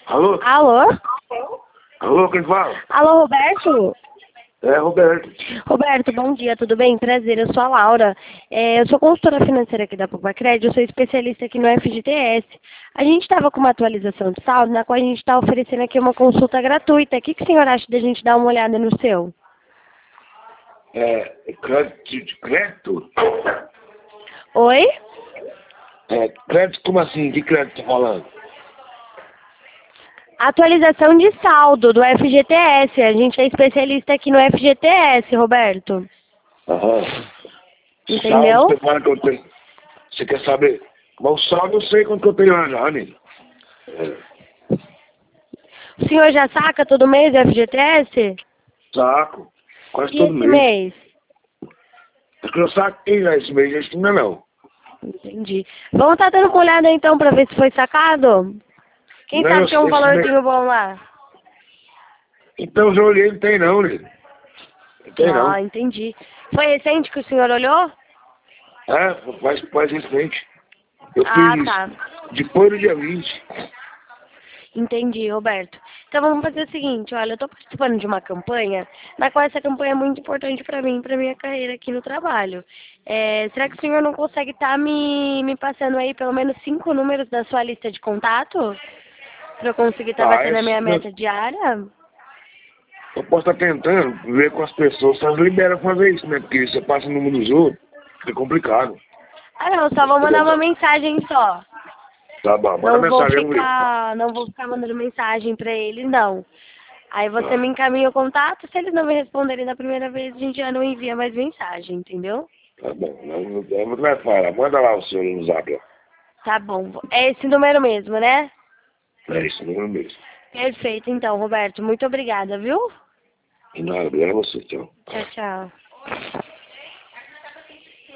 Alô? Alô? Alô, quem fala? Alô, Roberto? É, Roberto. Roberto, bom dia, tudo bem? Prazer, eu sou a Laura. Eu sou consultora financeira aqui da Popacred, eu sou especialista aqui no FGTS. A gente estava com uma atualização de saldo, na qual a gente está oferecendo aqui uma consulta gratuita. O que o senhor acha da gente dar uma olhada no seu? Crédito? Oi? Crédito como assim? De crédito tá falando? Atualização de saldo do FGTS. A gente é especialista aqui no FGTS, Roberto. Aham. Entendeu? Saldo, você fala que eu tenho. Você quer saber? Mas o saldo eu sei quanto que eu tenho já, amigo. O senhor já saca todo mês o FGTS? Saco. Quase E todo esse mês. mês? Acho que eu saquei já esse mês, acho que não é não. Entendi. Vamos estar dando uma olhada então pra ver se foi sacado? Quem Não, sabe tem um esse mês. valorzinho bom lá? Então já olhei, não tem não, né? Não tem não. Ah, entendi. Foi recente que o senhor olhou? Faz recente. Eu Ah, fiz tá. depois do dia 20. Entendi, Roberto. Então vamos fazer o seguinte, olha, eu estou participando de uma campanha, na qual essa campanha é muito importante para mim, para minha carreira aqui no trabalho. Será que o senhor não consegue estar me passando aí pelo menos 5 números da sua lista de contato? Para eu conseguir estar batendo a minha meta diária? Eu posso estar tentando ver com as pessoas se elas liberam fazer isso, né? Porque você passa o número dos outros, fica complicado. Ah não, só vou mandar uma mensagem só. Tá bom, manda mensagem, eu ver. Não vou ficar mandando mensagem pra eles, não. Aí você me encaminha o contato, se eles não me responderem da primeira vez, a gente já não envia mais mensagem, entendeu? Tá bom, não vai falar, manda lá o seu no zap, ó. Tá bom. É esse número mesmo, né? É isso, número mesmo. Perfeito, então, Roberto. Muito obrigada, viu? E nada, obrigado a você, tchau. Tchau, tchau.